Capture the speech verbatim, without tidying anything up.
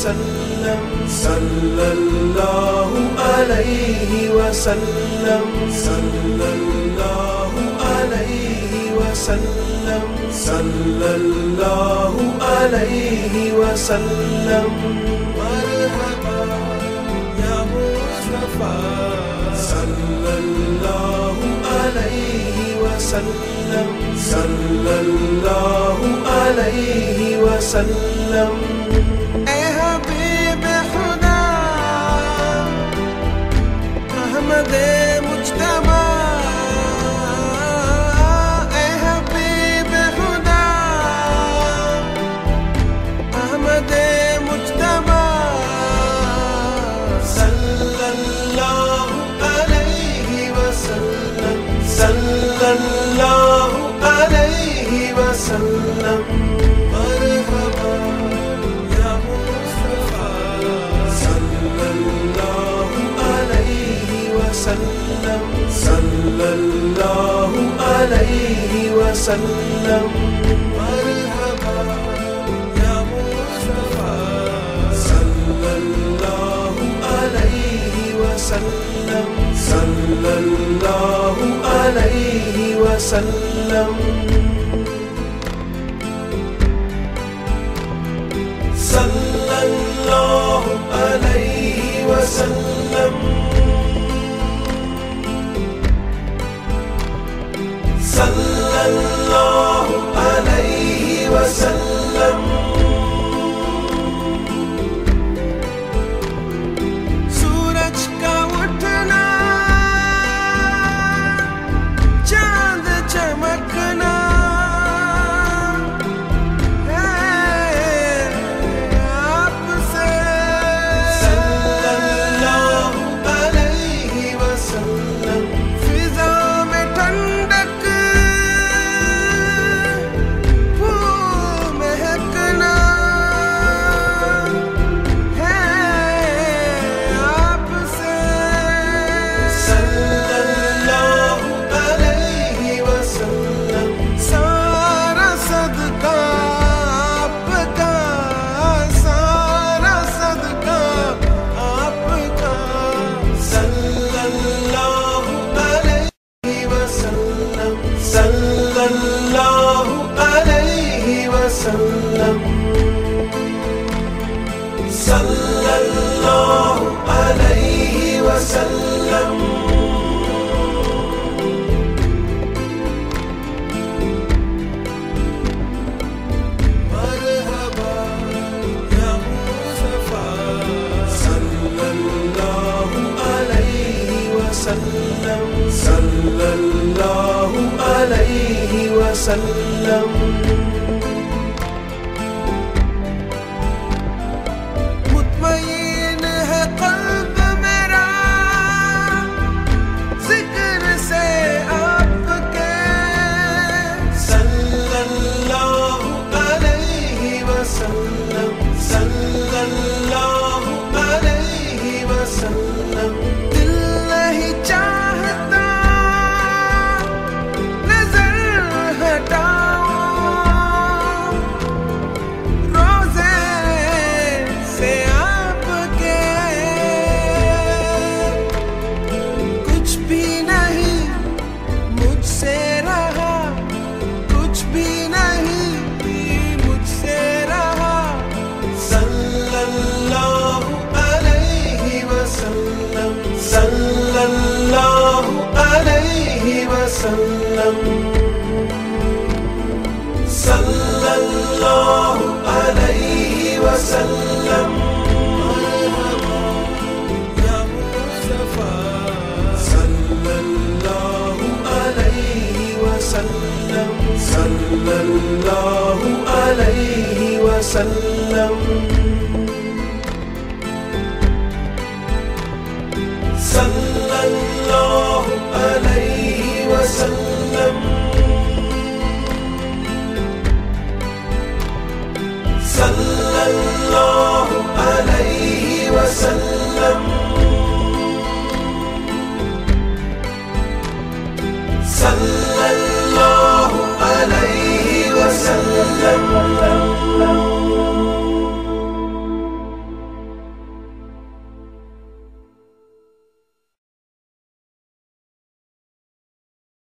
وسلم صلی اللہ علیہ وسلم صلی اللہ علیہ وسلم صلی اللہ علیہ وسلم مرحبا یا مصطفیٰ صلی اللہ علیہ وسلم صلی اللہ علیہ وسلم اے حبیب خدا احمد مجتبی اے حبیب خدا احمد مجتبی صلی اللہ علیہ وسلم صلی اللہ علیہ وسلم مرحبا یا مصطفیٰ صلی اللہ علیہ وسلم صلی اللہ علیہ وسلم مرحبا یا مصطفیٰ صلی اللہ علیہ وسلم صلی اللہ علیہ وسلم صلی اللہ علیہ وسلم صلی اللہ علیہ وسلم سورج کا اٹھنا چاند چمکنا صلی اللہ علیہ وسلم مرحبا یا مصطفیٰ صلی اللہ علیہ وسلم صلی اللہ علیہ وسلم مطمئن ہے قلب میرا ذکر سے آپ کے صلی اللہ علیہ وسلم صلی اللہ علیہ وسلم دل نہیں چاہتا نظر ہٹاؤ روزے سے آپ کے کچھ بھی نہیں مجھ سے رہا کچھ بھی نہیں مجھ سے رہا صلی اللہ علیہ وسلم صلی اللہ علیہ وسلم صلی اللہ علیہ وسلم مرحبا یا مصطفیٰ صلی اللہ علیہ وسلم صلی اللہ علیہ وسلم